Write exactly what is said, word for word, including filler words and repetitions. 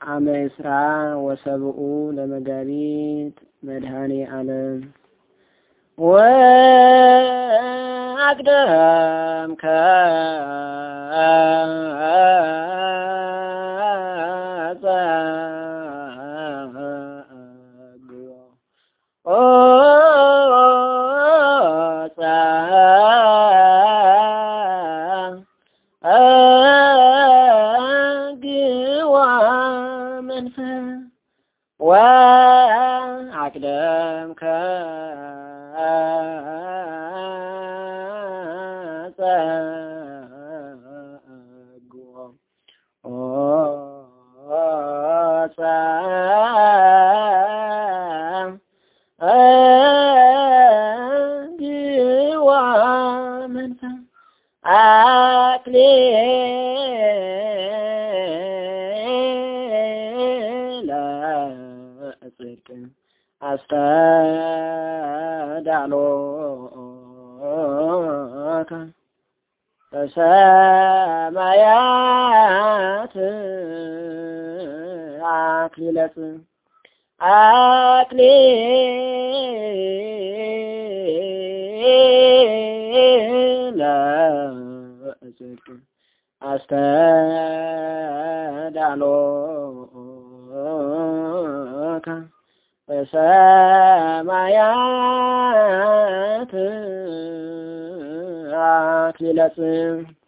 አመስራ ወሰብኡ ለመጋቢት መድኃኔ ዓለም ወአቅደም وأقدم كأساقوا أساقوا منفا أستدعوك فسمايات أكلت أكليل أستدعوك فسمايات أكلت